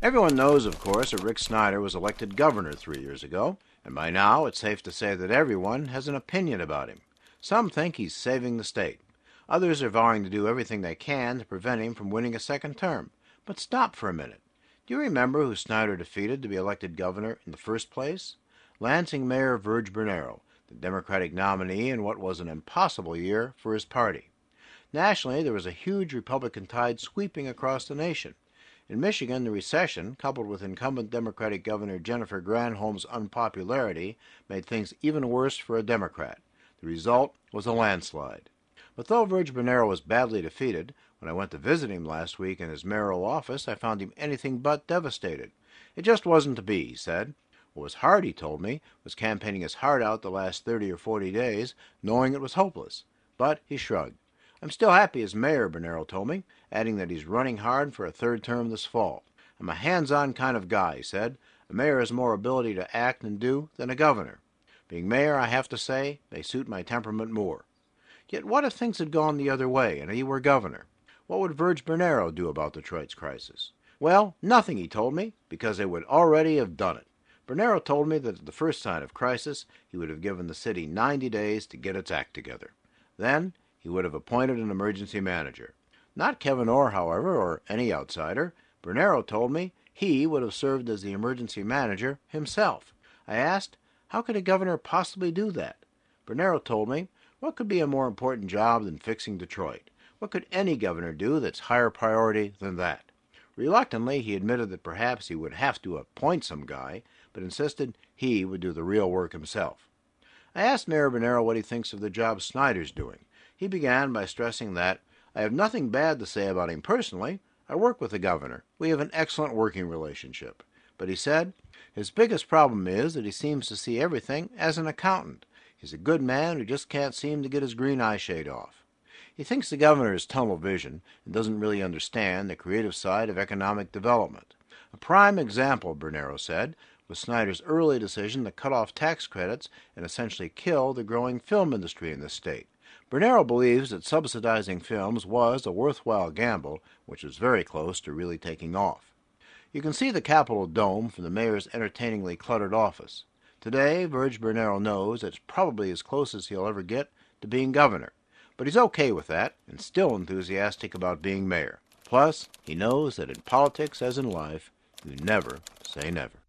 Everyone knows, of course, that Rick Snyder was elected governor 3 years ago, and by now it's safe to say that everyone has an opinion about him. Some think he's saving the state. Others are vowing to do everything they can to prevent him from winning a second term. But stop for a minute. Do you remember who Snyder defeated to be elected governor in the first place? Lansing Mayor Virg Bernero, the Democratic nominee in what was an impossible year for his party. Nationally, there was a huge Republican tide sweeping across the nation. In Michigan, the recession, coupled with incumbent Democratic Governor Jennifer Granholm's unpopularity, made things even worse for a Democrat. The result was a landslide. But though Virg Bernero was badly defeated, when I went to visit him last week in his mayoral office, I found him anything but devastated. It just wasn't to be, he said. What was hard, he told me, was campaigning his heart out the last 30 or 40 days, knowing it was hopeless. But he shrugged. I'm still happy as mayor, Bernero told me, adding that he's running hard for a third term this fall. I'm a hands-on kind of guy, he said. A mayor has more ability to act and do than a governor. Being mayor, I have to say, may suit my temperament more. Yet what if things had gone the other way and he were governor? What would Virg Bernero do about Detroit's crisis? Well, nothing, he told me, because they would already have done it. Bernero told me that at the first sign of crisis, he would have given the city 90 days to get its act together. Then he would have appointed an emergency manager. Not Kevin Orr, however, or any outsider. Bernero told me he would have served as the emergency manager himself. I asked, how could a governor possibly do that? Bernero told me, what could be a more important job than fixing Detroit? What could any governor do that's higher priority than that? Reluctantly, he admitted that perhaps he would have to appoint some guy, but insisted he would do the real work himself. I asked Mayor Bernero what he thinks of the job Snyder's doing. He began by stressing that, I have nothing bad to say about him personally. I work with the governor. We have an excellent working relationship. But he said, his biggest problem is that he seems to see everything as an accountant. He's a good man who just can't seem to get his green eye shade off. He thinks the governor is tunnel vision and doesn't really understand the creative side of economic development. A prime example, Bernero said, was Snyder's early decision to cut off tax credits and essentially kill the growing film industry in the state. Bernero believes that subsidizing films was a worthwhile gamble, which was very close to really taking off. You can see the Capitol dome from the mayor's entertainingly cluttered office. Today, Virg Bernero knows it's probably as close as he'll ever get to being governor. But he's okay with that, and still enthusiastic about being mayor. Plus, he knows that in politics as in life, you never say never.